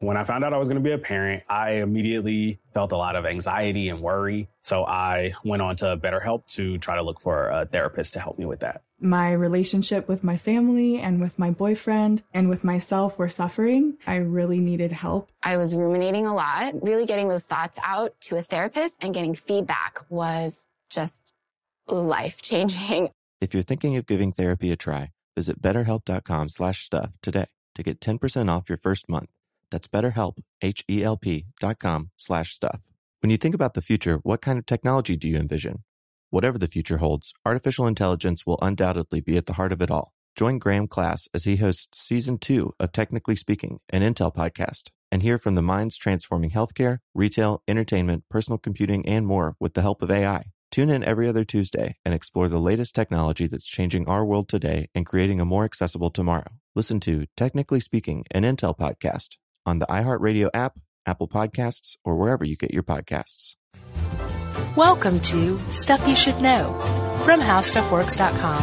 When I found out I was going to be a parent, I immediately felt a lot of anxiety and worry. So I went on to BetterHelp to try to look for a therapist to help me with that. My relationship with my family and with my boyfriend and with myself were suffering. I really needed help. I was ruminating a lot. Really getting those thoughts out to a therapist and getting feedback was just life-changing. If you're thinking of giving therapy a try, visit betterhelp.com/stuff today to get 10% off your first month. That's BetterHelp, HELP.com/stuff. When you think about the future, what kind of technology do you envision? Whatever the future holds, artificial intelligence will undoubtedly be at the heart of it all. Join Graham Class as he hosts Season 2 of Technically Speaking, an Intel podcast, and hear from the minds transforming healthcare, retail, entertainment, personal computing, and more with the help of AI. Tune in every other Tuesday and explore the latest technology that's changing our world today and creating a more accessible tomorrow. Listen to Technically Speaking, an Intel podcast on the iHeartRadio app, Apple Podcasts, or wherever you get your podcasts. Welcome to Stuff You Should Know from HowStuffWorks.com.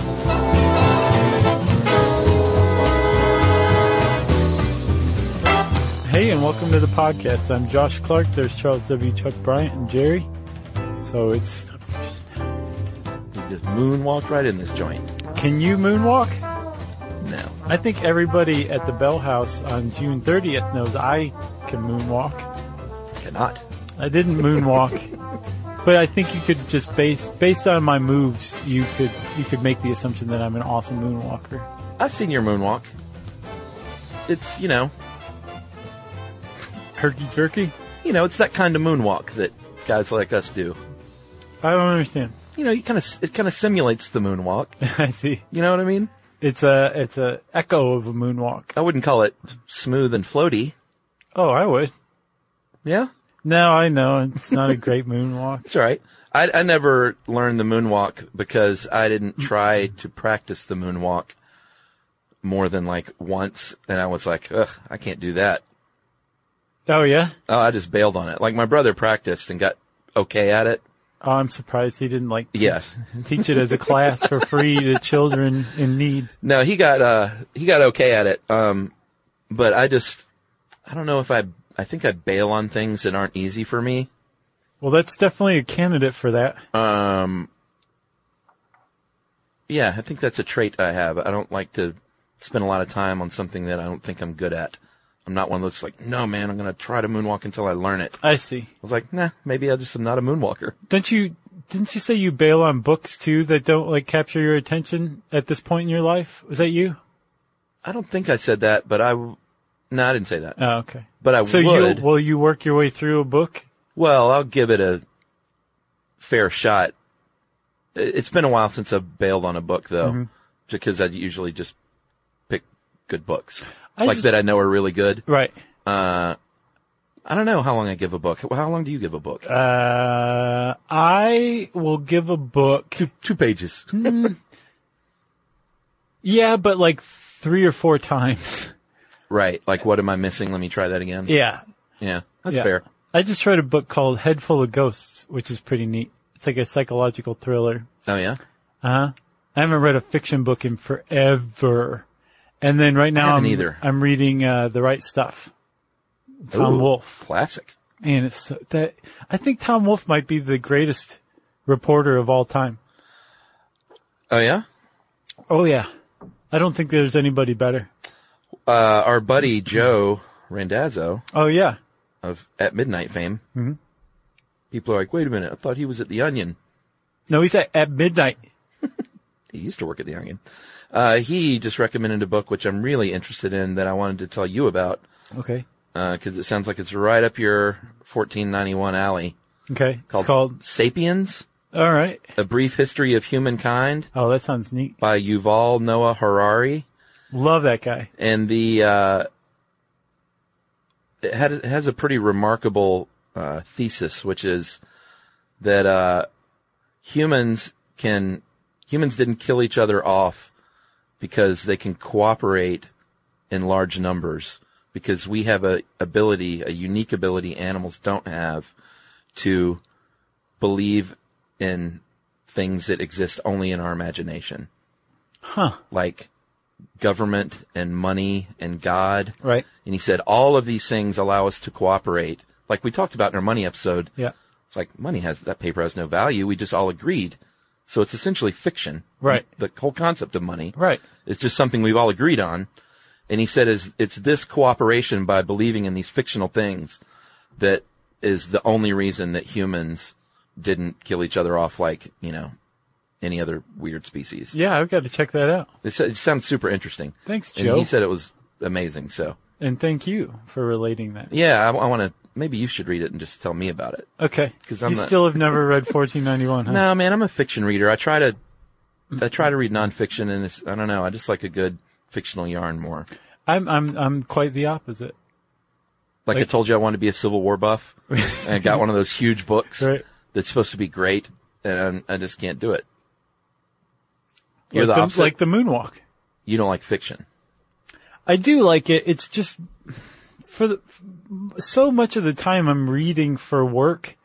Hey, and welcome to the podcast. I'm Josh Clark. There's Charles W. Chuck Bryant and Jerry. So it's Stuff You Should Know. You just moonwalked right in this joint. Can you moonwalk? No. I think everybody at the Bell House on June 30th knows I can moonwalk. Cannot. I didn't moonwalk. But I think you could just based on my moves, you could make the assumption that I'm an awesome moonwalker. I've seen your moonwalk. It's, Herky-jerky? It's that kind of moonwalk that guys like us do. I don't understand. It kind of simulates the moonwalk. I see. You know what I mean? It's a echo of a moonwalk. I wouldn't call it smooth and floaty. Oh, I would. Yeah? No, I know. It's not a great moonwalk. It's all right. I never learned the moonwalk because I didn't try to practice the moonwalk more than like once, and I was like, ugh, I can't do that. Oh, yeah? Oh, I just bailed on it. Like my brother practiced and got okay at it. Oh, I'm surprised he didn't Yes. teach it as a class for free to children in need. No, he got okay at it. But I don't know if I think I bail on things that aren't easy for me. Well, that's definitely a candidate for that. Yeah, I think that's a trait I have. I don't like to spend a lot of time on something that I don't think I'm good at. I'm not one of those like, no, man, I'm going to try to moonwalk until I learn it. I see. I was like, nah, maybe I just am not a moonwalker. Didn't you say you bail on books too that don't capture your attention at this point in your life? Was that you? I don't think I said that, but no, I didn't say that. Oh, okay. But I would. Will you work your way through a book? Well, I'll give it a fair shot. It's been a while since I've bailed on a book, though, because I usually just pick good books. That I know are really good. Right. I don't know how long I give a book. How long do you give a book? I will give a book... Two pages. Yeah, but 3 or 4 times. Right. Like, what am I missing? Let me try that again. Yeah. Yeah, that's fair. I just read a book called Head Full of Ghosts, which is pretty neat. It's like a psychological thriller. Oh, yeah? I haven't read a fiction book in forever. And then right now I'm reading The Right Stuff. Tom Wolfe. Classic. And I think Tom Wolfe might be the greatest reporter of all time. Oh, yeah? Oh, yeah. I don't think there's anybody better. Our buddy Joe Randazzo. Oh, yeah. Of At Midnight fame. Mm-hmm. People are like, wait a minute, I thought he was at The Onion. No, he's at Midnight. He used to work at The Onion. He just recommended a book which I'm really interested in that I wanted to tell you about. Okay. Because it sounds like it's right up your 1491 alley. Okay. It's called Sapiens. All right. A Brief History of Humankind. Oh, that sounds neat. By Yuval Noah Harari. Love that guy. And it has a pretty remarkable thesis, which is that humans didn't kill each other off because they can cooperate in large numbers, because we have a unique ability animals don't have to believe in things that exist only in our imagination. Huh. Like government and money and God. Right. And he said all of these things allow us to cooperate. Like we talked about in our money episode. Yeah. It's like that paper has no value. We just all agreed. So it's essentially fiction. Right. The whole concept of money. Right. It's just something we've all agreed on. And he said it's this cooperation by believing in these fictional things that is the only reason that humans didn't kill each other off like, any other weird species. Yeah, I've got to check that out. It sounds super interesting. Thanks, Joe. And he said it was amazing, so. And thank you for relating that. Yeah, I want to, maybe you should read it and just tell me about it. Okay. Because you still have never read 1491, huh? No, man, I'm a fiction reader. I try to read nonfiction, and I don't know, I just like a good fictional yarn more. I'm quite the opposite. Like I told you, I wanted to be a Civil War buff, and I got one of those huge books that's supposed to be great, and I just can't do it. You're the opposite. Like the Moonwalk. You don't like fiction. I do like it. It's just so much of the time I'm reading for work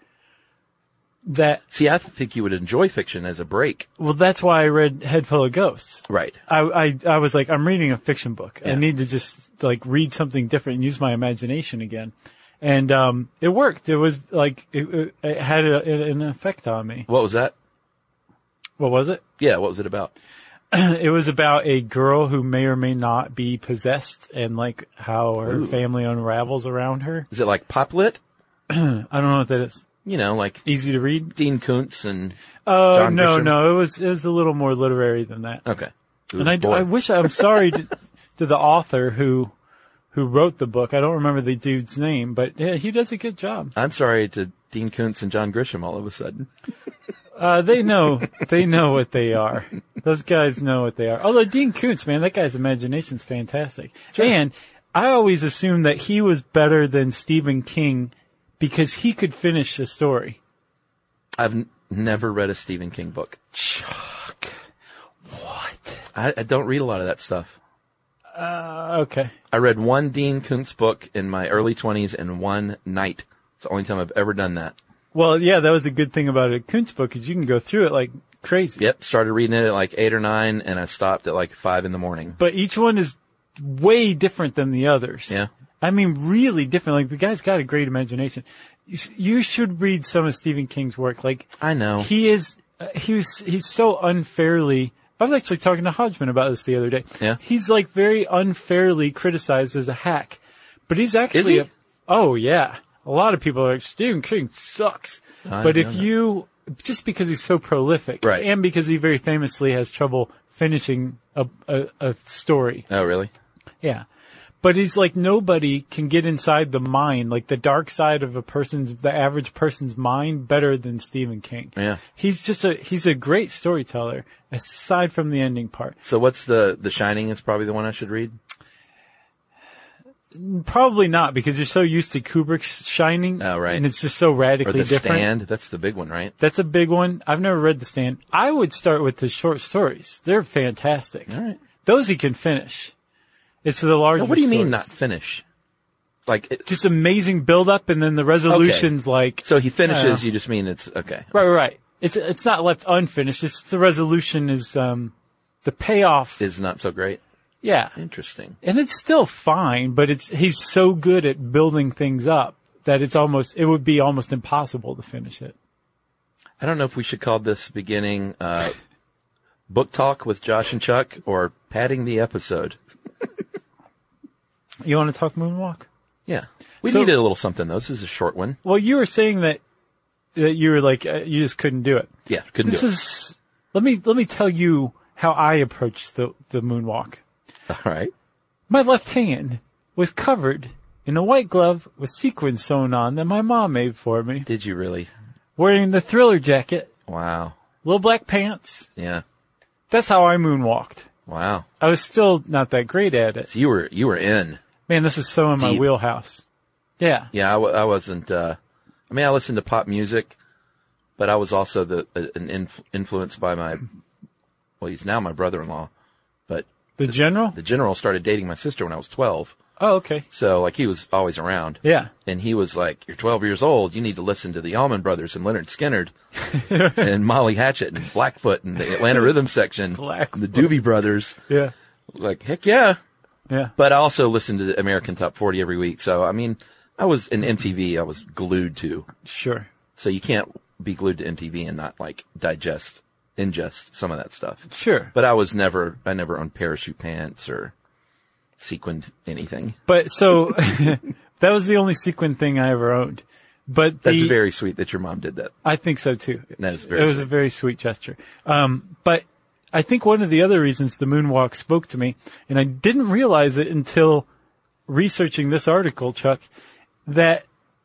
that. See, I think you would enjoy fiction as a break. Well, that's why I read Head Full of Ghosts. Right. I was like, I'm reading a fiction book. Yeah. I need to just read something different and use my imagination again. And, it worked. It was it had an effect on me. What was that? What was it? Yeah, what was it about? It was about a girl who may or may not be possessed and how her family unravels around her. Is it like pop lit? I don't know what that is. Easy to read? Dean Koontz and John Grisham? No, it was a little more literary than that. Okay. Ooh, and I'm sorry to the author who wrote the book. I don't remember the dude's name, but yeah, he does a good job. I'm sorry to Dean Koontz and John Grisham all of a sudden. They know what they are. Those guys know what they are. Although Dean Koontz, man, that guy's imagination's fantastic. Sure. And I always assumed that he was better than Stephen King because he could finish a story. I've never read a Stephen King book. Chuck. What? I don't read a lot of that stuff. Okay. I read one Dean Koontz book in my early 20s and one night. It's the only time I've ever done that. Well, yeah, that was a good thing about a Koontz book, is you can go through it like crazy. Yep, started reading it at 8 or 9, and I stopped at 5 in the morning. But each one is way different than the others. Yeah. I mean, really different. The guy's got a great imagination. You should read some of Stephen King's work. I know. He's so unfairly, I was actually talking to Hodgman about this the other day. Yeah. He's very unfairly criticized as a hack. But he's actually, Is he? Oh yeah. A lot of people are like, Stephen King sucks. But if just because he's so prolific, right, and because he very famously has trouble finishing a story. Oh, really? Yeah. But he's nobody can get inside the mind, the dark side of the average person's mind better than Stephen King. Yeah. He's a great storyteller, aside from the ending part. So what's The Shining is probably the one I should read? Probably not, because you're so used to Kubrick's Shining. Oh, right. And it's just so radically different. Or The Stand. That's the big one, right? That's a big one. I've never read The Stand. I would start with the short stories. They're fantastic. All right. Those he can finish. It's the larger What do you stories. mean not finish? Just amazing build-up, and then the resolution's okay. So he finishes, you just mean it's, okay. Right. It's not left unfinished. It's the resolution is, the payoff is not so great. Yeah. Interesting. And it's still fine, but he's so good at building things up that it would be almost impossible to finish it. I don't know if we should call this beginning, book talk with Josh and Chuck or padding the episode. You want to talk Moonwalk? Yeah. We needed a little something though. This is a short one. Well, you were saying that you were you just couldn't do it. Yeah, couldn't do it. Let me tell you how I approached the Moonwalk. All right. My left hand was covered in a white glove with sequins sewn on that my mom made for me. Did you really? Wearing the Thriller jacket. Wow. Little black pants. Yeah. That's how I moonwalked. Wow. I was still not that great at it. So you were in. Man, this is so in my wheelhouse. Yeah. Yeah, I wasn't, I listened to pop music, but I was also influenced by he's now my brother-in-law, but The General? The General started dating my sister when I was 12. Oh, okay. So, he was always around. Yeah. And he was like, you're 12 years old, you need to listen to the Allman Brothers and Leonard Skinner and Molly Hatchet and Blackfoot and the Atlanta Rhythm Section. Blackfoot. The Doobie Brothers. Yeah. Like, heck yeah. Yeah. But I also listened to the American Top 40 every week. So, I mean, I was in MTV, I was glued to. Sure. So you can't be glued to MTV and not like ingest some of that stuff. Sure. But I never owned parachute pants or sequined anything. But so that was the only sequin thing I ever owned. But That's very sweet that your mom did that. I think so too. That is very It was sweet. a very sweet gesture. But I think one of the other reasons the moonwalk spoke to me, and I didn't realize it until researching this article, Chuck, that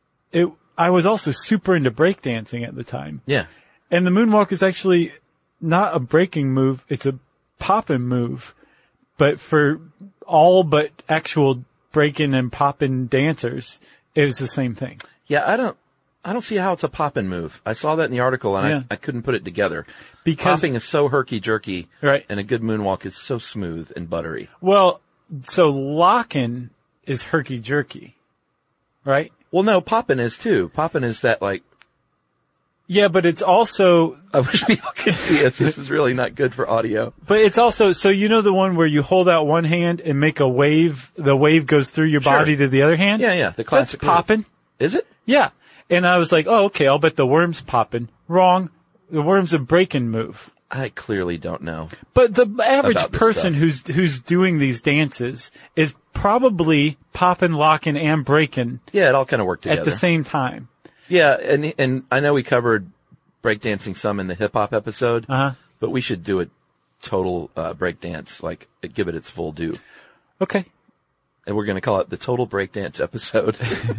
I was also super into breakdancing at the time. Yeah. And the moonwalk is actually not a breaking move, it's a poppin' move. But for all but actual breaking and poppin' dancers, it was the same thing. Yeah, I don't see how it's a poppin' move. I saw that in the article and Yeah. I couldn't put it together. Because Popping is so herky-jerky. Right. And a good moonwalk is so smooth and buttery. Well, so locking is herky-jerky, right? Well, no, poppin' is too. Poppin' is that like, Yeah, but it's also, I wish people could see us. This is really not good for audio. but it's also, so you know the one where you hold out one hand and make a wave, the wave goes through your Sure. body to the other hand? Yeah, the classic. That's popping. move. Is it? Yeah. And I was like, oh, okay, I'll bet the worm's popping. Wrong. The worm's a breaking move. I clearly don't know. But the average About this person stuff. who's doing these dances is probably popping, locking, and breaking Yeah, it all kind of worked together. at the same time. Yeah, and I know we covered breakdancing some in the hip hop episode, but we should do a total breakdance, like give it its full due. Okay. And we're going to call it the total breakdance episode.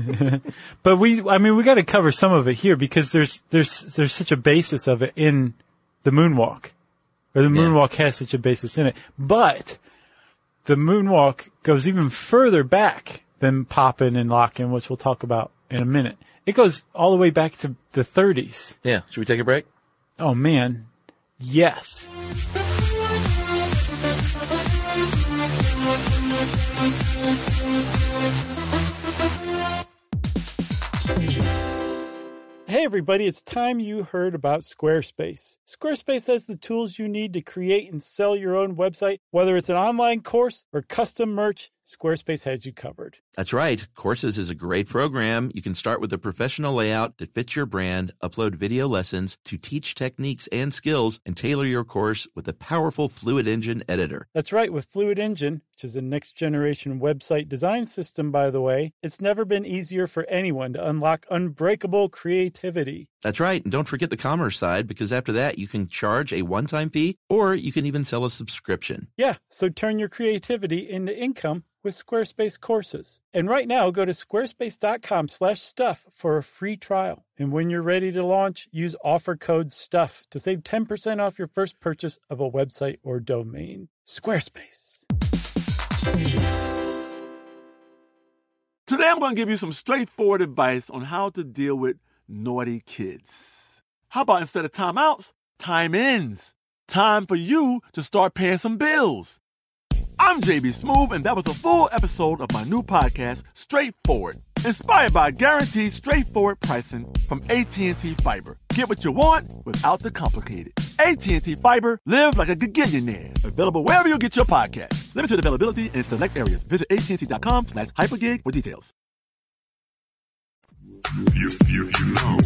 But we got to cover some of it here because there's such a basis of it in the moonwalk, or the moonwalk has such a basis in it. But the moonwalk goes even further back than popping and locking, which we'll talk about in a minute. It goes all the way back to the 30s. Yeah, should we take a break? Oh man. Yes. Hey everybody, it's time you heard about Squarespace. Squarespace has the tools you need to create and sell your own website. Whether it's an online course or custom merch, Squarespace has you covered. That's right. Courses is a great program. You can start with a professional layout that fits your brand, upload video lessons to teach techniques and skills, and tailor your course with a powerful Fluid Engine editor. That's right, with Fluid Engine, which is a next-generation website design system, by the way, it's never been easier for anyone to unlock unbreakable creativity. That's right. And don't forget the commerce side, because after that, you can charge a one-time fee, or you can even sell a subscription. Yeah, so turn your creativity into income with Squarespace courses. And right now, go to squarespace.com/stuff for a free trial. And when you're ready to launch, use offer code STUFF to save 10% off your first purchase of a website or domain. Squarespace. Today I'm going to give you some straightforward advice on how to deal with naughty kids. How about instead of timeouts, time-ins? Time for you to start paying some bills. I'm JB Smoove, and that was a full episode of my new podcast, Straightforward, inspired by guaranteed straightforward pricing from AT&T Fiber. Get what you want without the complicated. AT&T Fiber, live like a gigillionaire. Available wherever you get your podcast. Limited availability in select areas. Visit AT&T.com/hypergig for details. You know.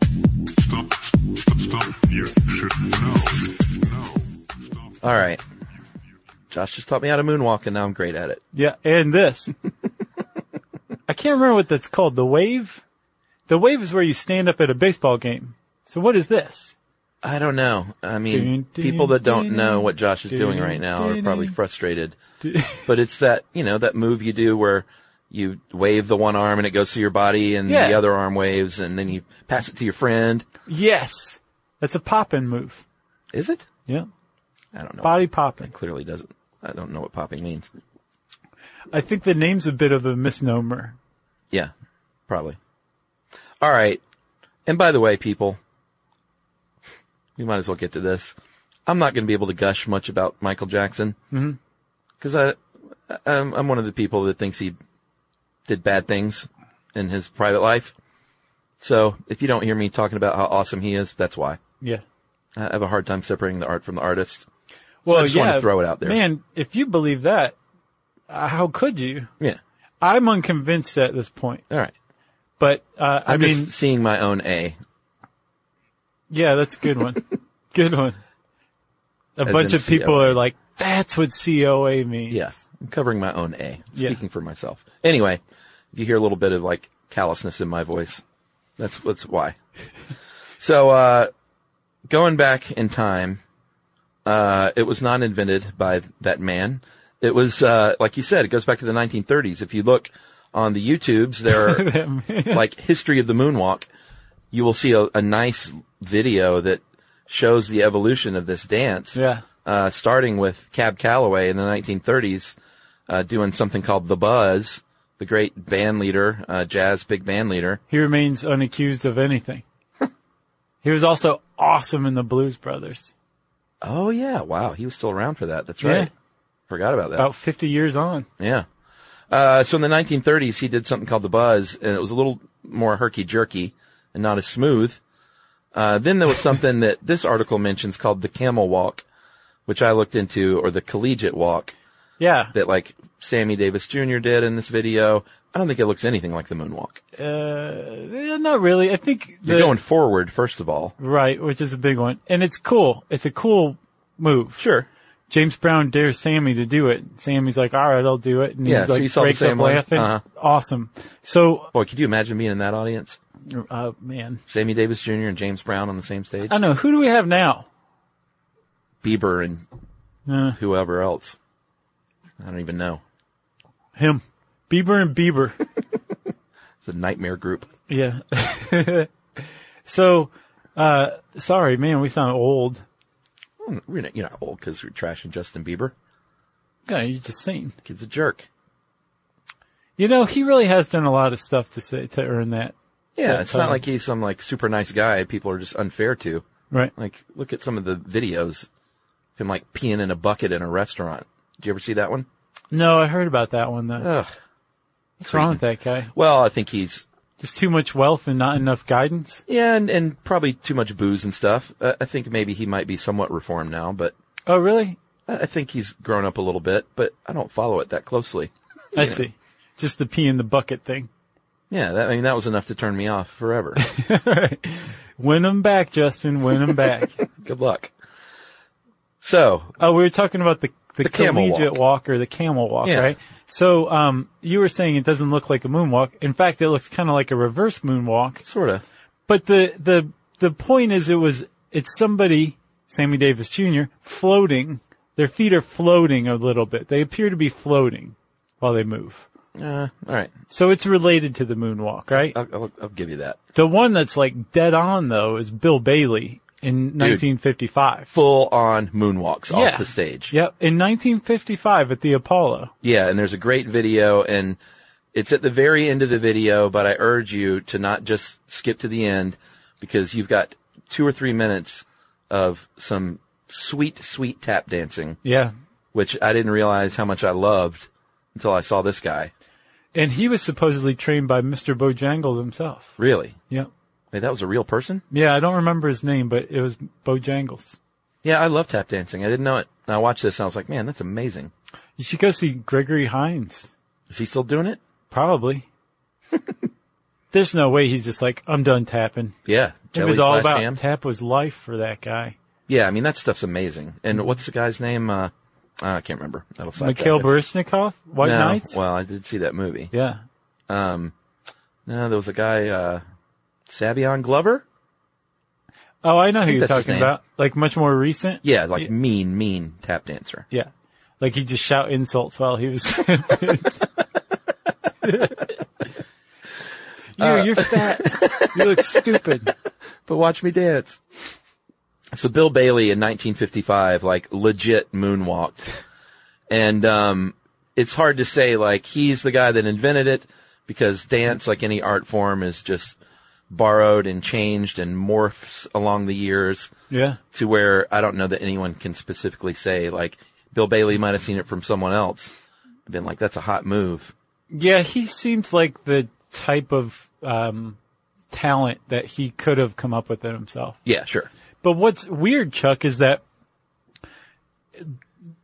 Stuff you should know. All right. Josh just taught me how to moonwalk, and now I'm great at it. Yeah, and this. I can't remember what that's called. The wave? The wave is where you stand up at a baseball game. So what is this? I don't know. I mean, people that don't know what Josh is doing right now are probably frustrated. But it's that, that move you do where you wave the one arm and it goes through your body and the other arm waves and then you pass it to your friend. Yes. That's a poppin' move. Is it? Yeah. I don't know. Body popping. It clearly doesn't. I don't know what popping means. I think the name's a bit of a misnomer. Yeah, probably. All right. And by the way, people, we might as well get to this. I'm not going to be able to gush much about Michael Jackson. Because I'm one of the people that thinks he did bad things in his private life. So if you don't hear me talking about how awesome he is, that's why. Yeah. I have a hard time separating the art from the artist. So I just want to throw it out there. Man, if you believe that, how could you? Yeah. I'm unconvinced at this point. All right. But, I'm just seeing my own A. Yeah, that's a good one. Good one. A As bunch in of people COA. are like, that's what COA means. Yeah. I'm covering my own A. Yeah. Speaking for myself. Anyway, if you hear a little bit of like callousness in my voice, that's why. So, going back in time, it was not invented by that man. It was, like you said, it goes back to the 1930s. If you look on the YouTubes, there are like history of the moonwalk. You will see a nice video that shows the evolution of this dance. Yeah. Starting with Cab Calloway in the 1930s, doing something called The Buzz, the great band leader, jazz big band leader. He remains unaccused of anything. He was also awesome in the Blues Brothers. Oh yeah. Wow. He was still around for that. That's right. Yeah. Forgot about that. About 50 years on. Yeah. So in the 1930s, he did something called The Buzz, and it was a little more herky-jerky and not as smooth. Then there was something that this article mentions called the Camel Walk, which I looked into, or the Collegiate Walk. Yeah. That like Sammy Davis Jr. did in this video. I don't think it looks anything like the moonwalk. Not really. I think You're going forward, first of all. Right, which is a big one. And it's cool. It's a cool move. Sure. James Brown dares Sammy to do it. Sammy's like, all right, I'll do it. And Yeah, he so like you saw the breaks same up one? laughing. Uh-huh. Awesome. So, Boy, could you imagine being in that audience? Man. Sammy Davis Jr. and James Brown on the same stage? I know. Who do we have now? Bieber and whoever else. I don't even know. Him. Bieber and Bieber. It's a nightmare group. Yeah. So, sorry, man, we sound old. You're not old because we're trashing Justin Bieber. Yeah, you're just saying. Kid's a jerk. You know, he really has done a lot of stuff to earn that. Yeah, it's not like he's some like super nice guy people are just unfair to. Right. Like, look at some of the videos of him like peeing in a bucket in a restaurant. Did you ever see that one? No, I heard about that one though. Ugh. What's wrong with that guy? Well, I think he's just too much wealth and not enough guidance. Yeah, and probably too much booze and stuff. I think maybe he might be somewhat reformed now, but oh, really? I think he's grown up a little bit, but I don't follow it that closely. I see. Just the pee in the bucket thing. Yeah, that was enough to turn me off forever. Right. Win 'em back, Justin. Win 'em back. Good luck. So, we were talking about the camel collegiate walk or the camel walk, right? So, you were saying it doesn't look like a moonwalk. In fact, it looks kind of like a reverse moonwalk. Sort of. But the point is it's somebody, Sammy Davis Jr., floating. Their feet are floating a little bit. They appear to be floating while they move. All right. So it's related to the moonwalk, right? I'll give you that. The one that's like dead on though is Bill Bailey in 1955. Full on moonwalks off the stage. Yep. In 1955 at the Apollo. Yeah. And there's a great video and it's at the very end of the video, but I urge you to not just skip to the end because you've got 2 or 3 minutes of some sweet, sweet tap dancing. Yeah. Which I didn't realize how much I loved until I saw this guy. And he was supposedly trained by Mr. Bojangles himself. Really? Yep. Wait, that was a real person? Yeah, I don't remember his name, but it was Bojangles. Yeah, I love tap dancing. I didn't know it. And I watched this and I was like, man, that's amazing. You should go see Gregory Hines. Is he still doing it? Probably. There's no way he's just like, I'm done tapping. Yeah. It was all about tap was life for that guy. Yeah, I mean, that stuff's amazing. And what's the guy's name? I can't remember. That'll Mikhail Baryshnikov? White Knights? Well, I did see that movie. Yeah. No, there was a guy, Savion Glover? Oh, I know who you're talking about. Like much more recent? Yeah, like mean tap dancer. Yeah. Like he just shout insults while he was You're fat. You look stupid. But watch me dance. So Bill Bailey in 1955, like legit moonwalked. And, it's hard to say like he's the guy that invented it because dance, like any art form, is just borrowed and changed and morphs along the years. Yeah. To where I don't know that anyone can specifically say like Bill Bailey might have seen it from someone else. Been like, that's a hot move. Yeah, he seems like the type of, talent that he could have come up with it himself. Yeah, sure. But what's weird, Chuck, is that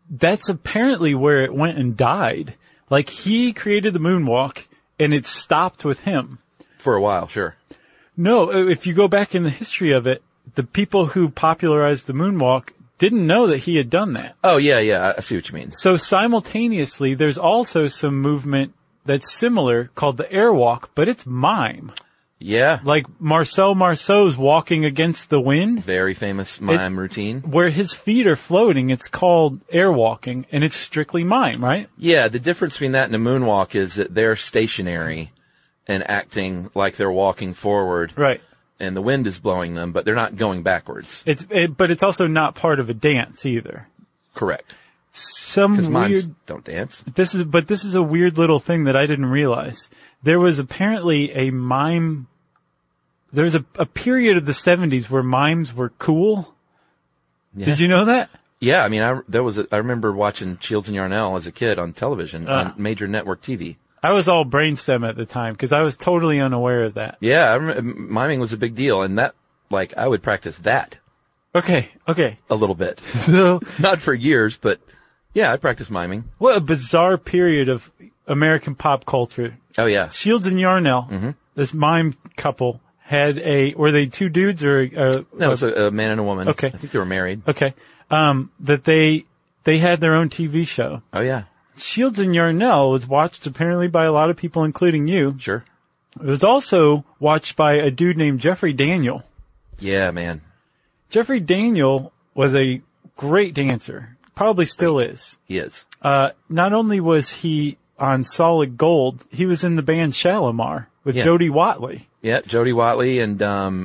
that's apparently where it went and died. Like, he created the moonwalk, and it stopped with him. For a while, sure. No, if you go back in the history of it, the people who popularized the moonwalk didn't know that he had done that. Oh, yeah, I see what you mean. So simultaneously, there's also some movement that's similar called the airwalk, but it's mime. Yeah. Like Marcel Marceau's walking against the wind. Very famous mime routine. Where his feet are floating, it's called airwalking, and it's strictly mime, right? Yeah, the difference between that and a moonwalk is that they're stationary and acting like they're walking forward. Right. And the wind is blowing them, but they're not going backwards. But it's also not part of a dance either. Correct. Some Because mimes weird, don't dance. this is a weird little thing that I didn't realize. There was apparently a mime, there was a period of the 70s where mimes were cool. Yeah. Did you know that? Yeah, I mean, I remember watching Shields and Yarnell as a kid on television, on major network TV. I was all brainstem at the time because I was totally unaware of that. Yeah, miming was a big deal, and that, like, I would practice that. Okay. A little bit. So, Not for years, but yeah, I practiced miming. what a bizarre period of American pop culture. Oh, yeah. Shields and Yarnell, this mime couple, were they two dudes or No, it's a man and a woman. Okay. I think they were married. Okay. That they had their own TV show. Oh, yeah. Shields and Yarnell was watched apparently by a lot of people, including you. Sure. It was also watched by a dude named Jeffrey Daniel. Yeah, man. Jeffrey Daniel was a great dancer. Probably still is. He is. Not only was he on Solid Gold, he was in the band Shalimar with Jody Watley. Yeah, Jody Watley, and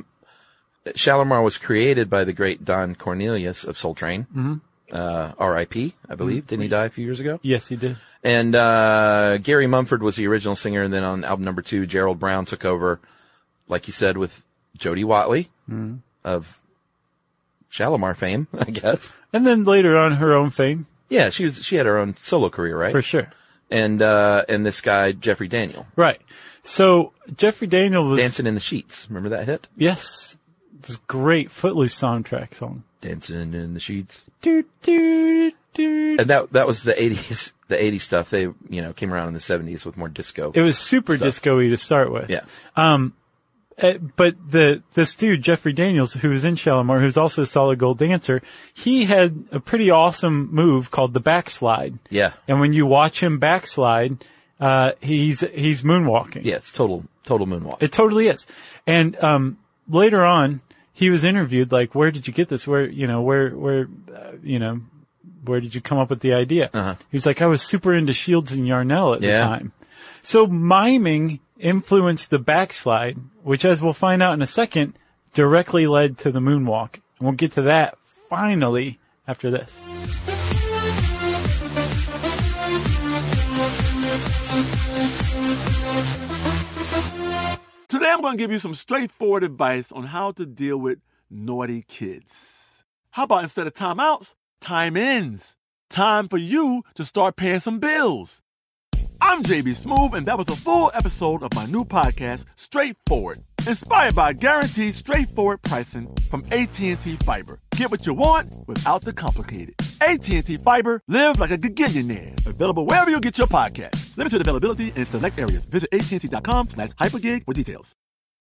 Shalimar was created by the great Don Cornelius of Soul Train. R.I.P., I believe. Didn't he die a few years ago? Yes, he did. And Gary Mumford was the original singer, and then on album number 2, Gerald Brown took over, like you said, with Jody Watley of Shalimar fame, I guess. And then later on, her own fame. Yeah, she had her own solo career, right? For sure. And this guy, Jeffrey Daniel. Right. So, Jeffrey Daniel was... Dancing in the Sheets. Remember that hit? Yes. This great Footloose soundtrack song. Dancing in the Sheets. Do, do, do. And that was the 80s stuff. They, came around in the 70s with more disco. It was super disco-y to start with. Yeah. But this dude, Jeffrey Daniels, who was in Shalimar, who's also a Solid Gold dancer, he had a pretty awesome move called the backslide. Yeah. And when you watch him backslide, he's moonwalking. Yeah, it's total moonwalk. It totally is. And, later on, he was interviewed, like, where did you get this? Where did you come up with the idea? He's like, I was super into Shields and Yarnell at the time. So miming influenced the backslide, which, as we'll find out in a second, directly led to the moonwalk. And we'll get to that finally after this. Today I'm going to give you some straightforward advice on how to deal with naughty kids. How about instead of timeouts, time-ins? Time for you to start paying some bills. I'm JB Smoove, and that was a full episode of my new podcast, Straightforward, inspired by guaranteed straightforward pricing from AT&T Fiber. Get what you want without the complicated. AT&T Fiber, live like a gigillionaire. Available wherever you get your podcasts. Limited availability in select areas. Visit AT&T.com/hypergig for details.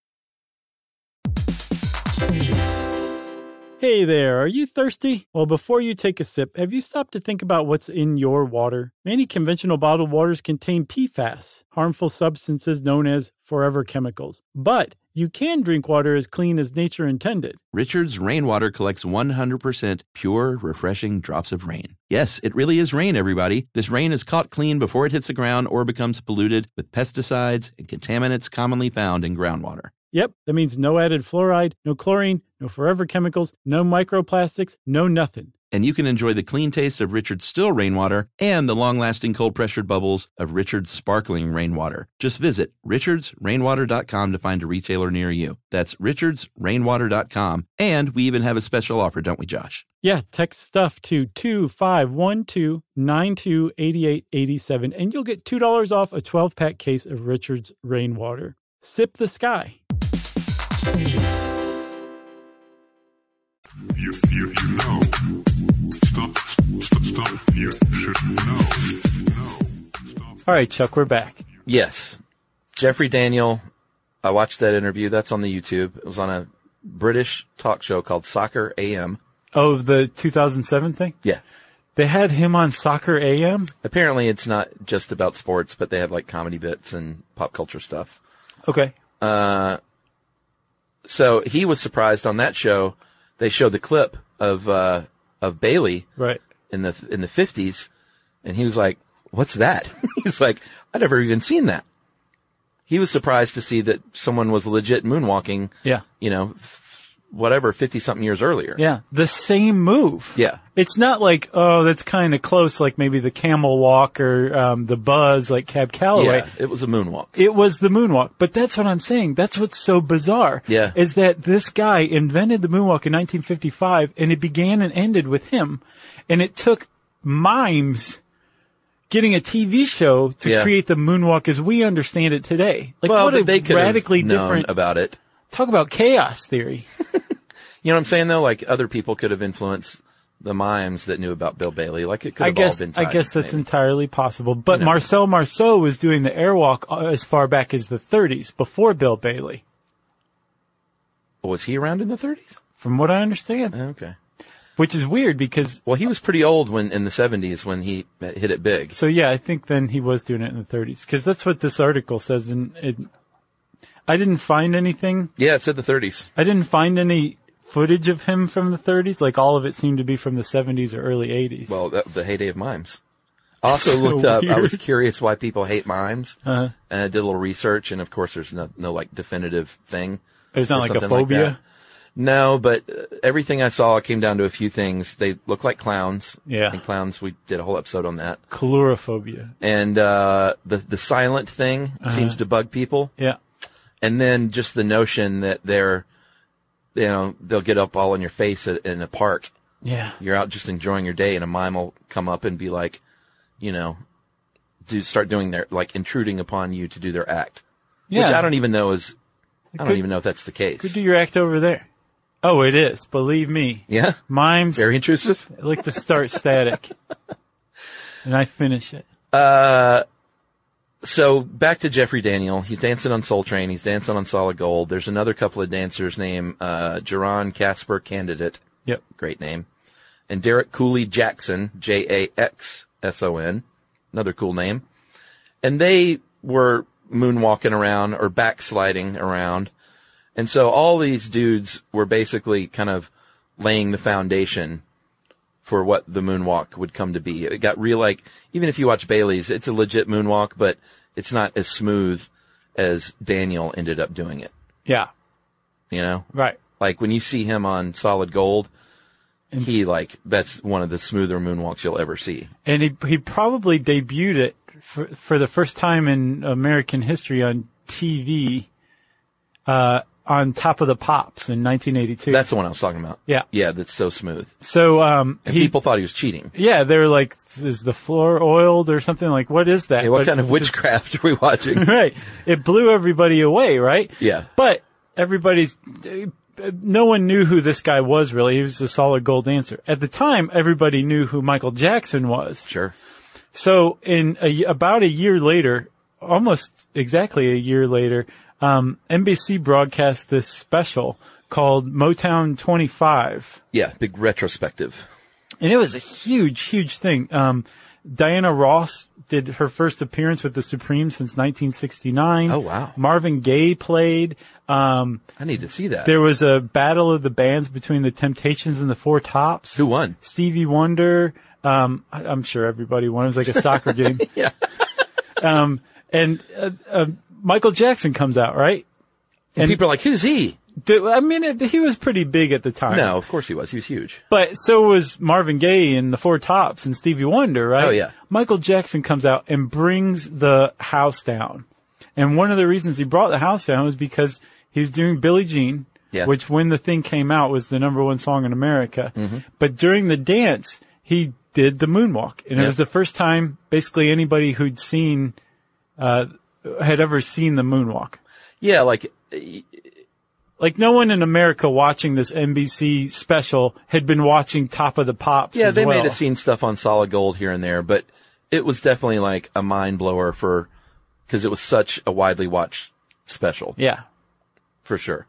Hey there, are you thirsty? Well, before you take a sip, have you stopped to think about what's in your water? Many conventional bottled waters contain PFAS, harmful substances known as forever chemicals. But you can drink water as clean as nature intended. Richard's Rainwater collects 100% pure, refreshing drops of rain. Yes, it really is rain, everybody. This rain is caught clean before it hits the ground or becomes polluted with pesticides and contaminants commonly found in groundwater. Yep, that means no added fluoride, no chlorine, no forever chemicals, no microplastics, no nothing. And you can enjoy the clean taste of Richard's still rainwater and the long-lasting cold-pressured bubbles of Richard's sparkling rainwater. Just visit richardsrainwater.com to find a retailer near you. That's richardsrainwater.com. And we even have a special offer, don't we, Josh? Yeah, text stuff to 2512928887, and you'll get $2 off a 12-pack case of Richard's Rainwater. Sip the sky. You know. Stop. Stuff you should know. All right, Chuck, we're back. Yes. Jeffrey Daniel, I watched that interview. That's on the YouTube. It was on a British talk show called Soccer AM. Oh, the 2007 thing? Yeah. They had him on Soccer AM? Apparently it's not just about sports, but they have like comedy bits and pop culture stuff. Okay. So he was surprised on that show. They showed the clip of Bailey. Right. In the 50s. And he was like, what's that? He's like, I'd never even seen that. He was surprised to see that someone was legit moonwalking. Yeah. 50 something years earlier. Yeah. The same move. Yeah. It's not like, oh, that's kind of close, like maybe the camel walk or the buzz, like Cab Calloway. Yeah, it was a moonwalk. It was the moonwalk. But that's what I'm saying. That's what's so bizarre. Yeah. Is that this guy invented the moonwalk in 1955, and it began and ended with him. And it took mimes getting a TV show to create the moonwalk as we understand it today. Like, well, what a they could radically have known different about it. Talk about chaos theory. You know what I'm saying though? Like other people could have influenced the mimes that knew about Bill Bailey. Like it could have all been tied, I guess that's maybe. entirely possible. But Marcel Marceau was doing the airwalk as far back as the 30s, before Bill Bailey. Was he around in the 30s? From what I understand. Okay. Which is weird because... Well, he was pretty old in the 70s when he hit it big. So yeah, I think then he was doing it in the 30s. Because that's what this article says. And I didn't find anything. Yeah, it said the 30s. I didn't find any footage of him from the 30s. Like all of it seemed to be from the 70s or early 80s. Well, the heyday of mimes. Also so looked up, weird. I was curious why people hate mimes. Uh-huh. And I did a little research, and of course there's no like definitive thing. There's not or like a something phobia? that. No, but everything I saw came down to a few things. They look like clowns. Yeah. And clowns, we did a whole episode on that. Coulrophobia. And the silent thing seems to bug people. Yeah. And then just the notion that they'll get up all in your face in a park. Yeah. You're out just enjoying your day, and a mime will come up and be like, start doing intruding upon you to do their act. Yeah. Which I don't even know if that's the case. Could do your act over there. Oh, it is. Believe me. Yeah? Mimes. Very intrusive? I like to start static. And I finish it. So back to Jeffrey Daniel. He's dancing on Soul Train. He's dancing on Solid Gold. There's another couple of dancers named Jaron Casper Candidate. Yep. Great name. And Derek Cooley Jackson, Jaxson. Another cool name. And they were moonwalking around or backsliding around. And so all these dudes were basically kind of laying the foundation for what the moonwalk would come to be. It got real, even if you watch Bailey's, it's a legit moonwalk, but it's not as smooth as Daniel ended up doing it. Yeah. Right. Like when you see him on Solid Gold, that's one of the smoother moonwalks you'll ever see. And he probably debuted it for the first time in American history on TV, on Top of the Pops in 1982. That's the one I was talking about. Yeah. Yeah, that's so smooth. So, and people thought he was cheating. Yeah, they were like, is the floor oiled or something? Like, what is that? Hey, what kind of witchcraft are we watching? Right. It blew everybody away, right? Yeah. But no one knew who this guy was really. He was a Solid Gold dancer. At the time, everybody knew who Michael Jackson was. Sure. So about a year later, almost exactly a year later, NBC broadcast this special called Motown 25. Yeah, big retrospective. And it was a huge, huge thing. Diana Ross did her first appearance with the Supremes since 1969. Oh, wow. Marvin Gaye played. I need to see that. There was a battle of the bands between the Temptations and the Four Tops. Who won? Stevie Wonder. I'm sure everybody won. It was like a soccer game. Yeah. And Michael Jackson comes out, right? And people are like, who's he? He was pretty big at the time. No, of course he was. He was huge. But so was Marvin Gaye and the Four Tops and Stevie Wonder, right? Oh, yeah. Michael Jackson comes out and brings the house down. And one of the reasons he brought the house down was because he was doing Billie Jean, which when the thing came out was the #1 song in America. Mm-hmm. But during the dance, he did the moonwalk. And it was the first time basically anybody who'd seen, had ever seen the moonwalk. Yeah, Like, no one in America watching this NBC special had been watching Top of the Pops. Yeah, as they well. may have seen stuff on Solid Gold here and there, but it was definitely like a mind blower because it was such a widely watched special. Yeah. For sure.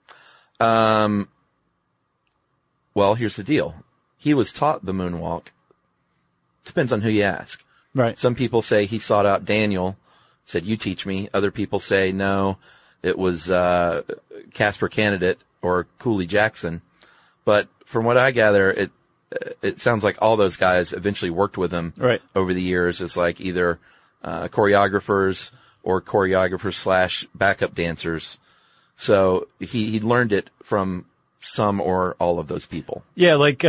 Well, here's the deal. He was taught the moonwalk. Depends on who you ask. Right. Some people say he sought out Daniel, said, you teach me. Other people say, no, it was Casper Candidate or Cooley Jackson. But from what I gather, it sounds like all those guys eventually worked with him over the years as like either choreographers or choreographers / backup dancers. So he learned it from some or all of those people. Yeah, like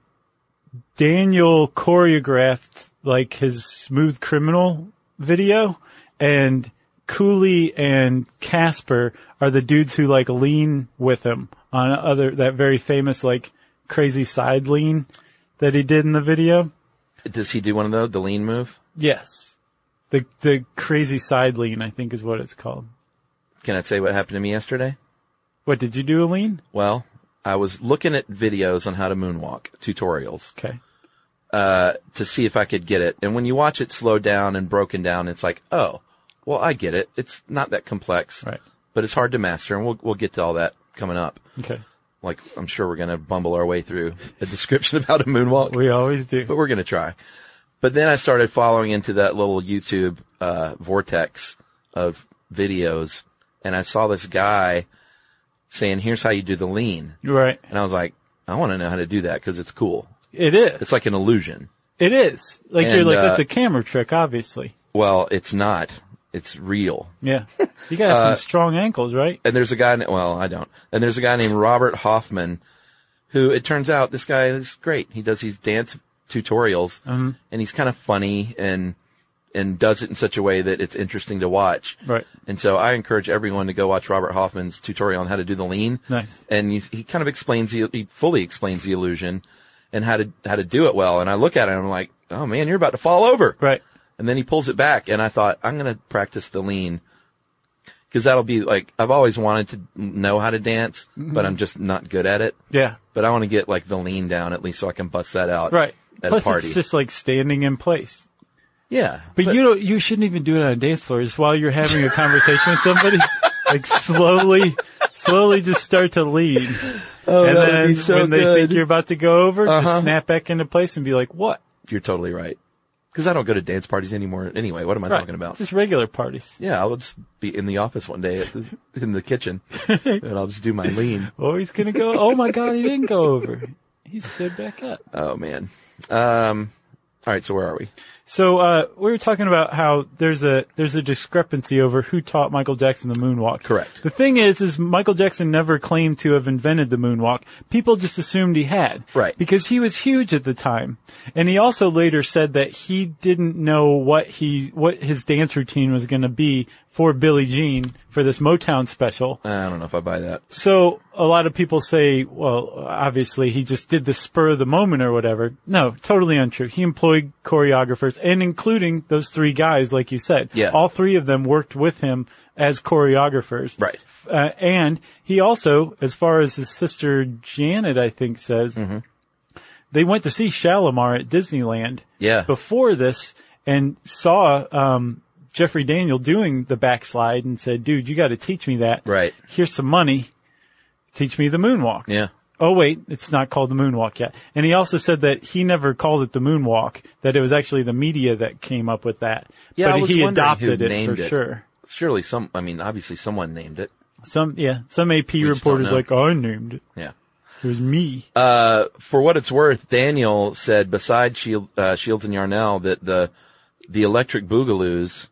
Daniel choreographed like his Smooth Criminal video, and Cooley and Casper are the dudes who like lean with him on that very famous like crazy side lean that he did in the video. Does he do one of those, the lean move? Yes. The crazy side lean, I think is what it's called. Can I tell you what happened to me yesterday? What, did you do a lean? Well, I was looking at videos on how to moonwalk, tutorials. Okay. To see if I could get it. And when you watch it slowed down and broken down, it's like, oh, well, I get it. It's not that complex. Right. But it's hard to master, and we'll get to all that coming up. Okay. Like, I'm sure we're going to bumble our way through a description of how to moonwalk. We always do. But we're going to try. But then I started following into that little YouTube vortex of videos, and I saw this guy saying, here's how you do the lean. Right. And I was like, I want to know how to do that because it's cool. It is. It's like an illusion. It is. Like, And, you're like, that's a camera trick, obviously. Well, it's not. It's real. Yeah. You got some strong ankles, right? And there's a guy, well, I don't. And there's a guy named Robert Hoffman who, it turns out, this guy is great. He does these dance tutorials, and he's kind of funny and does it in such a way that it's interesting to watch. Right. And so I encourage everyone to go watch Robert Hoffman's tutorial on how to do the lean. Nice. And he kind of he fully explains the illusion and how to do it well. And I look at it and I'm like, oh man, you're about to fall over. Right. And then he pulls it back, and I thought, I'm going to practice the lean. Because that'll be like, I've always wanted to know how to dance, but I'm just not good at it. Yeah. But I want to get like the lean down at least so I can bust that out. Right. At Plus, a party. it's just like standing in place. Yeah. But you shouldn't even do it on a dance floor. Just while you're having a conversation with somebody, like slowly just start to lean. Oh, and that would then be so when they good. think you're about to go over, just snap back into place and be like, what? You're totally right. Because I don't go to dance parties anymore. Anyway, what am I talking about? Just regular parties. Yeah, I'll just be in the office one day in the kitchen, and I'll just do my lean. Oh, he's going to go, oh my God, he didn't go over. He stood back up. Oh, man. All right, so where are we? So, we were talking about how there's a discrepancy over who taught Michael Jackson the moonwalk. Correct. The thing is Michael Jackson never claimed to have invented the moonwalk. People just assumed he had. Right. Because he was huge at the time. And he also later said that he didn't know what his dance routine was going to be for Billie Jean for this Motown special. I don't know if I buy that. So a lot of people say, well, obviously he just did the spur of the moment or whatever. No, totally untrue. He employed choreographers, and including those three guys, like you said. Yeah. All three of them worked with him as choreographers. Right. And he also, as far as his sister Janet, I think, says, they went to see Shalimar at Disneyland before this and saw Jeffrey Daniel doing the backslide and said, dude, you got to teach me that. Right. Here's some money. Teach me the moonwalk. Yeah. Oh, wait, it's not called the moonwalk yet. And he also said that he never called it the moonwalk, that it was actually the media that came up with that. Yeah, but I was he wondering adopted who it named for it. sure. Surely obviously someone named it. Some AP just reporters don't know. like, I named it. Yeah. It was me. For what it's worth, Daniel said besides Shields and Yarnell that the Electric Boogaloos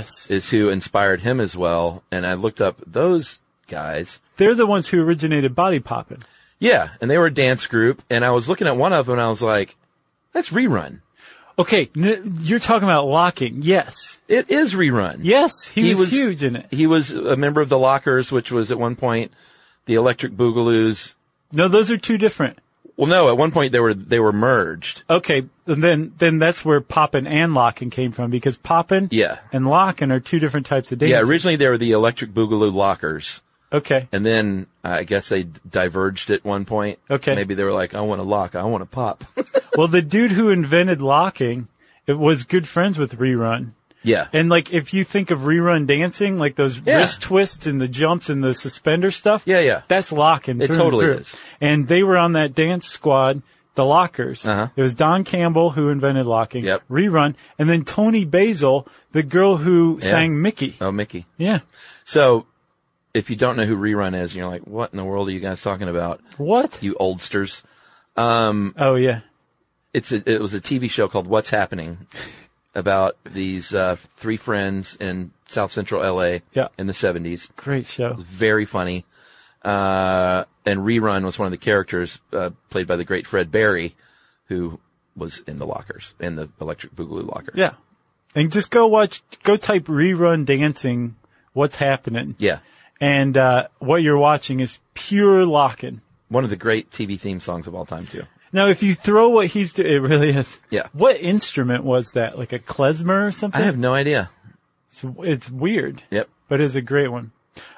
is who inspired him as well. And I looked up those guys. They're the ones who originated Body Poppin'. Yeah, and they were a dance group, and I was looking at one of them and I was like, that's Rerun. Okay, you're talking about Locking. Yes. It is Rerun. Yes, he was huge in it. He was a member of the Lockers, which was at one point the Electric Boogaloo's. No, those are two different. Well, no, at one point they were merged. Okay, and then that's where Poppin' and Lockin' came from, because Poppin' and Lockin' are two different types of dance. Yeah, originally they were the Electric Boogaloo Lockers, Okay. And then I guess they diverged at one point. Okay. Maybe they were like, I want to lock, I want to pop. Well, the dude who invented locking, it was good friends with Rerun. Yeah. And like, if you think of Rerun dancing, like those wrist twists and the jumps and the suspender stuff. Yeah. That's locking. It through totally and through. is. And they were on that dance squad, the Lockers. Uh-huh. It was Don Campbell who invented locking. Yep. Rerun. And then Toni Basil, the girl who sang Mickey. Oh, Mickey. Yeah. So, if you don't know who Rerun is, you're like, what in the world are you guys talking about? What? You oldsters. Oh, yeah. It was a TV show called What's Happening about these three friends in South Central LA in the 70s. Great show. It was very funny. And Rerun was one of the characters played by the great Fred Berry, who was in the Lockers, in the Electric Boogaloo Lockers. Yeah. And just go type Rerun dancing, What's Happening. Yeah. And what you're watching is pure locking. One of the great TV theme songs of all time, too. Now, if you throw what he's doing, it really is. Yeah. What instrument was that? Like a klezmer or something? I have no idea. It's weird. Yep. But it's a great one.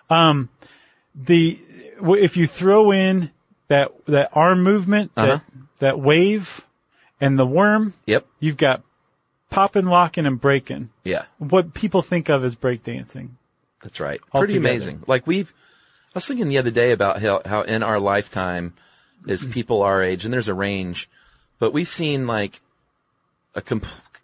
If you throw in that arm movement, that wave, and the worm, you've got popping, locking, and breaking. Yeah. What people think of as breakdancing. That's right. Altogether. Pretty amazing. Like I was thinking the other day about how in our lifetime, as people our age, and there's a range, but we've seen like at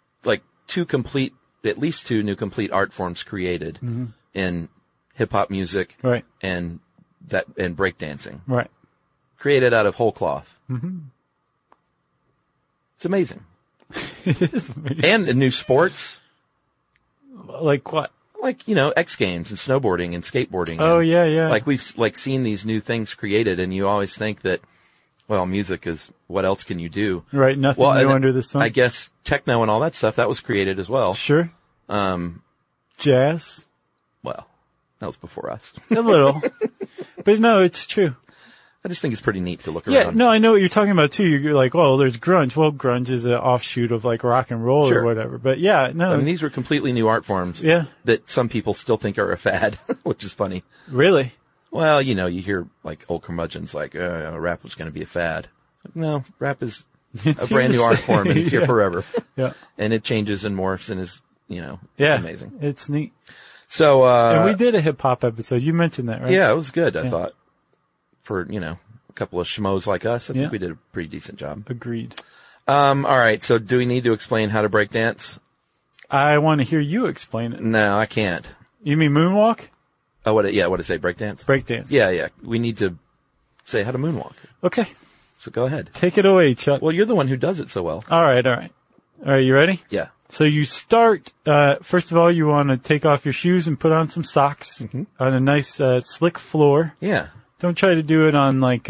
least two new complete art forms created in hip hop music, right, and breakdancing, right, created out of whole cloth. Mm-hmm. It's amazing. It is amazing. And new sports, like what? Like, X Games and snowboarding and skateboarding. Oh, and, yeah. Like we've seen these new things created, and you always think that, well, music is, what else can you do? Right, nothing new under the sun. I guess techno and all that stuff, that was created as well. Sure. Jazz. Well, that was before us. A little. But no, it's true. I just think it's pretty neat to look Yeah, around. no, I know what you're talking about too. You're like, well, there's grunge. Well, grunge is an offshoot of like rock and roll Sure. or whatever. But yeah, no. I mean, these were completely new art forms. Yeah. That some people still think are a fad, which is funny. Really? Well, you hear like old curmudgeons like, rap was going to be a fad. Like, no, rap is a brand new art form, and it's here forever. Yeah. And it changes and morphs and is, it's amazing. It's neat. So, and we did a hip hop episode. You mentioned that, right? Yeah, it was good, I thought. For, a couple of schmoes like us, I think we did a pretty decent job. Agreed. All right. So do we need to explain how to break dance? I want to hear you explain it. No, I can't. You mean moonwalk? Oh, what did it say? Break dance? Break dance. Yeah. We need to say how to moonwalk. Okay. So go ahead. Take it away, Chuck. Well, you're the one who does it so well. All right. You ready? Yeah. So you start, first of all, you want to take off your shoes and put on some socks on a nice, slick floor. Yeah. Don't try to do it on like,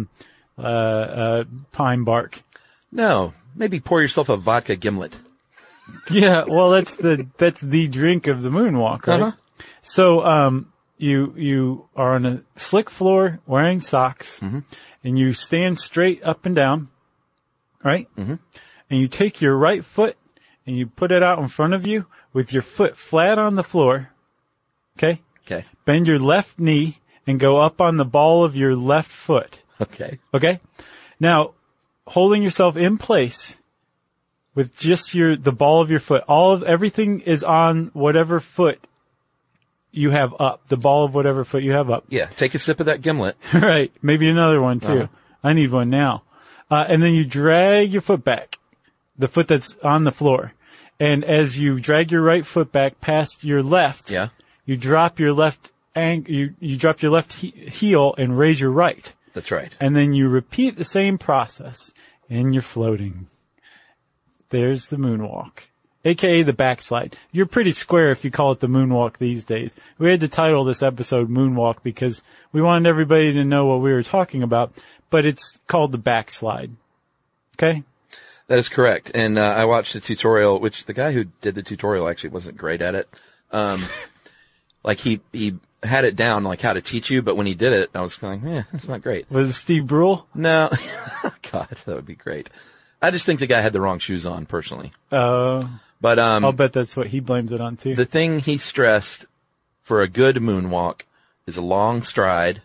pine bark. No. Maybe pour yourself a vodka gimlet. Yeah. Well, that's the drink of the moonwalk, right? Uh-huh. So, you are on a slick floor wearing socks and you stand straight up and down, right? Mm-hmm. And you take your right foot and you put it out in front of you with your foot flat on the floor. Okay? Okay. Bend your left knee and go up on the ball of your left foot. Okay. Okay? Now, holding yourself in place with just the ball of your foot. Everything is on whatever foot you have up. The ball of whatever foot you have up. Yeah. Take a sip of that gimlet. Right. Maybe another one too. Uh-huh. I need one now. And then you drag your foot back. The foot that's on the floor. And as you drag your right foot back past your left, you drop your left you drop your left heel and raise your right. That's right. And then you repeat the same process and you're floating. There's the moonwalk, aka the backslide. You're pretty square if you call it the moonwalk these days. We had to title this episode Moonwalk because we wanted everybody to know what we were talking about, but it's called the backslide. Okay? That is correct. And I watched a tutorial, which the guy who did the tutorial actually wasn't great at it. Like he had it down, like how to teach you, but when he did it, I was going, that's not great. Was it Steve Brule? No. God, that would be great. I just think the guy had the wrong shoes on, personally. But I'll bet that's what he blames it on too. The thing he stressed for a good moonwalk is a long stride,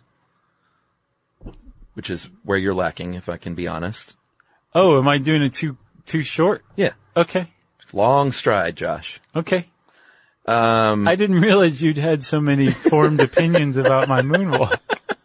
which is where you're lacking, if I can be honest. Oh, am I doing it too short? Yeah. Okay. Long stride, Josh. Okay. I didn't realize you'd had so many formed opinions about my moonwalk.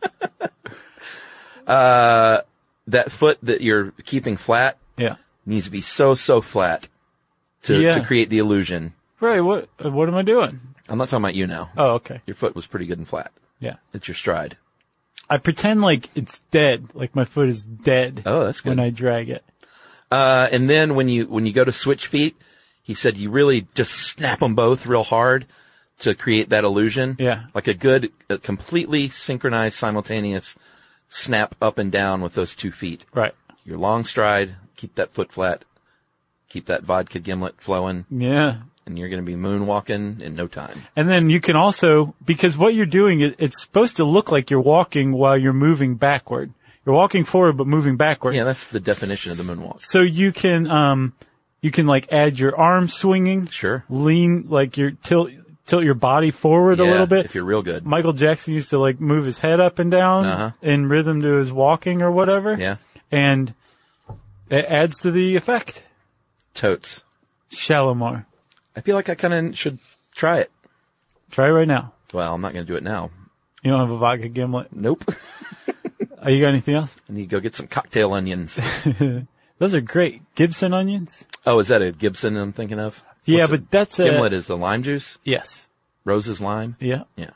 That foot that you're keeping flat needs to be so flat to create the illusion. Right. What am I doing? I'm not talking about you now. Oh, okay. Your foot was pretty good and flat. Yeah. It's your stride. I pretend like it's dead, like my foot is dead. Oh, that's good. When I drag it. And then when you go to switch feet, he said you really just snap them both real hard to create that illusion. Yeah. Like a completely synchronized, simultaneous snap up and down with those 2 feet. Right. Your long stride, keep that foot flat, keep that vodka gimlet flowing. Yeah. And you're going to be moonwalking in no time. And then you can also, because what you're doing, it's supposed to look like you're walking while you're moving backward. You're walking forward but moving backward. Yeah, that's the definition of the moonwalk. So you can like add your arm swinging. Sure. Lean, like tilt your body forward a little bit. If you're real good. Michael Jackson used to like move his head up and down in rhythm to his walking or whatever. Yeah. And it adds to the effect. Totes. Shalimar. I feel like I kind of should try it. Try it right now. Well, I'm not going to do it now. You don't have a vodka gimlet? Nope. You got anything else? I need to go get some cocktail onions. Those are great. Gibson onions? Oh, is that a Gibson I'm thinking of? Yeah, but that's a... Gimlet is the lime juice? Yes. Rose's lime? Yeah. Yeah.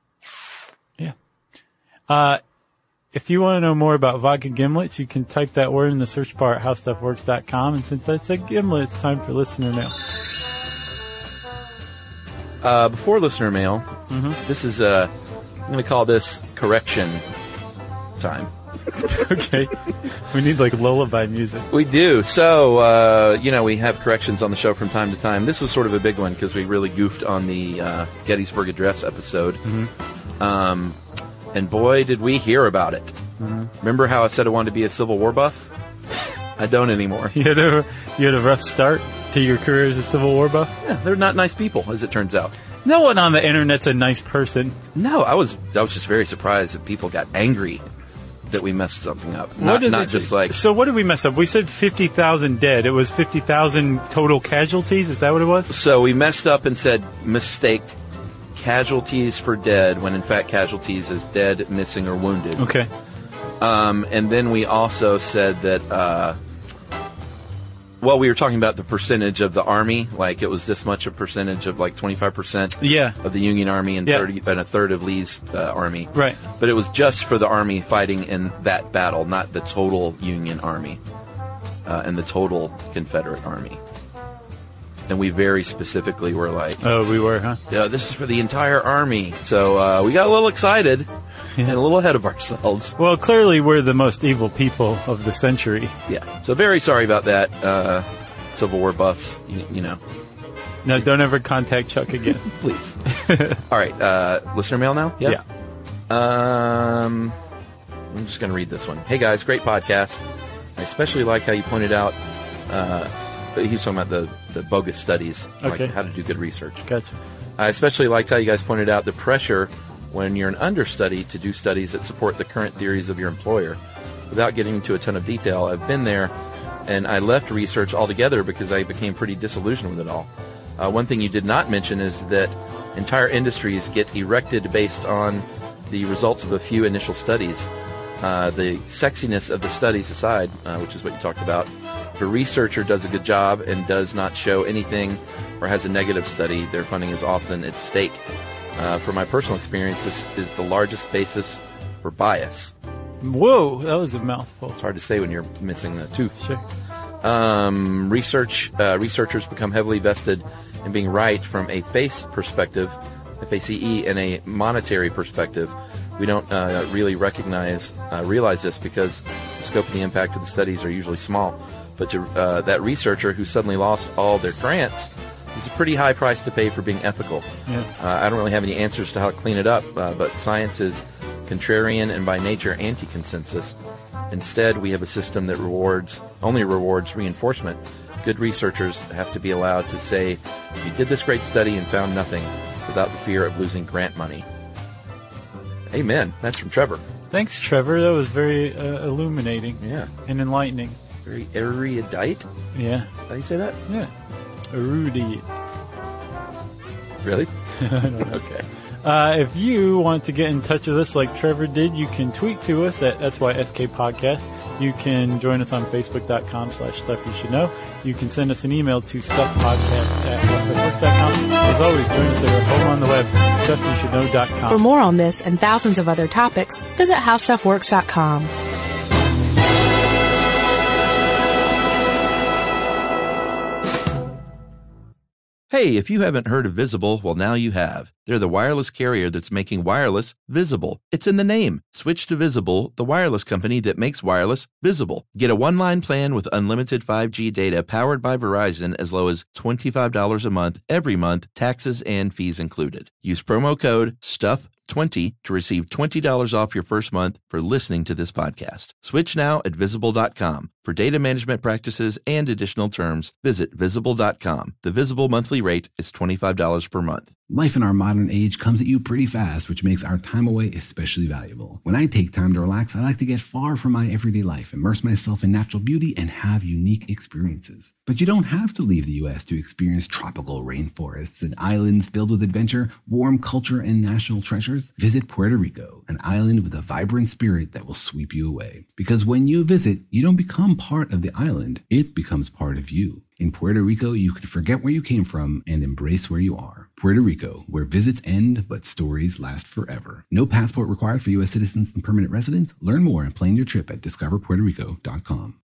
Yeah. If you want to know more about vodka gimlets, you can type that word in the search bar at howstuffworks.com. And since I said gimlet, it's time for listener mail. Before listener mail, this is, I'm going to call this correction time. Okay. We need like lullaby music. We do. So, we have corrections on the show from time to time. This was sort of a big one because we really goofed on the Gettysburg Address episode. And boy, did we hear about it. Remember how I said I wanted to be a Civil War buff? I don't anymore. You had a rough start to your career as a Civil War buff? Yeah, they're not nice people, as it turns out. No one on the internet's a nice person. No, I was just very surprised that people got angry that we messed something up. Not just like... So what did we mess up? We said 50,000 dead. It was 50,000 total casualties? Is that what it was? So we messed up and said mistaked casualties for dead, when in fact casualties is dead, missing, or wounded. Okay. And then we also said that... we were talking about the percentage of the Army, like it was this much a percentage of like 25% of the Union Army and a third of Lee's Army. Right. But it was just for the Army fighting in that battle, not the total Union Army and the total Confederate Army. And we very specifically were like... Oh, we were, huh? Yeah, this is for the entire Army. So we got a little excited and a little ahead of ourselves. Well, clearly we're the most evil people of the century. Yeah. So very sorry about that, Civil War buffs, you know. No, don't ever contact Chuck again. Please. All right, listener mail now? Yeah. I'm just going to read this one. Hey, guys, great podcast. I especially like how you pointed out... he was talking about the bogus studies, like how to do good research. Gotcha. I especially liked how you guys pointed out the pressure when you're an understudy to do studies that support the current theories of your employer. Without getting into a ton of detail, I've been there, and I left research altogether because I became pretty disillusioned with it all. One thing you did not mention is that entire industries get erected based on the results of a few initial studies. The sexiness of the studies aside, which is what you talked about, if a researcher does a good job and does not show anything or has a negative study, their funding is often at stake. From my personal experience, this is the largest basis for bias. Whoa, that was a mouthful. It's hard to say when you're missing a tooth. Sure. Researchers become heavily vested in being right from a FACE perspective, FACE, and a monetary perspective. We don't really realize this because the scope and the impact of the studies are usually small. But to that researcher who suddenly lost all their grants is a pretty high price to pay for being ethical. Yeah. I don't really have any answers to how to clean it up, but science is contrarian and by nature anti-consensus. Instead, we have a system that only rewards reinforcement. Good researchers have to be allowed to say, you did this great study and found nothing, without the fear of losing grant money. Amen. That's from Trevor. Thanks, Trevor. That was very illuminating. Yeah. And enlightening. Very erudite. Yeah. How do you say that? Yeah. Erudite. Really? I don't know. Okay. If you want to get in touch with us like Trevor did, you can tweet to us at SYSK Podcast. You can join us on Facebook.com/Stuff You Should Know. You can send us an email to stuffpodcast@howstuffworks.com. As always, join us at our home on the web, stuffyoushouldknow.com. For more on this and thousands of other topics, visit howstuffworks.com. Hey, if you haven't heard of Visible, well, now you have. They're the wireless carrier that's making wireless visible. It's in the name. Switch to Visible, the wireless company that makes wireless visible. Get a one-line plan with unlimited 5G data powered by Verizon as low as $25 a month every month, taxes and fees included. Use promo code STUFF20 to receive $20 off your first month for listening to this podcast. Switch now at Visible.com. For data management practices and additional terms, visit Visible.com. The Visible monthly rate is $25 per month. Life in our modern age comes at you pretty fast, which makes our time away especially valuable. When I take time to relax, I like to get far from my everyday life, immerse myself in natural beauty, and have unique experiences. But you don't have to leave the U.S. to experience tropical rainforests and islands filled with adventure, warm culture, and national treasures. Visit Puerto Rico, an island with a vibrant spirit that will sweep you away. Because when you visit, you don't become part of the island, it becomes part of you. In Puerto Rico, you can forget where you came from and embrace where you are. Puerto Rico, where visits end, but stories last forever. No passport required for U.S. citizens and permanent residents. Learn more and plan your trip at discoverpuertorico.com.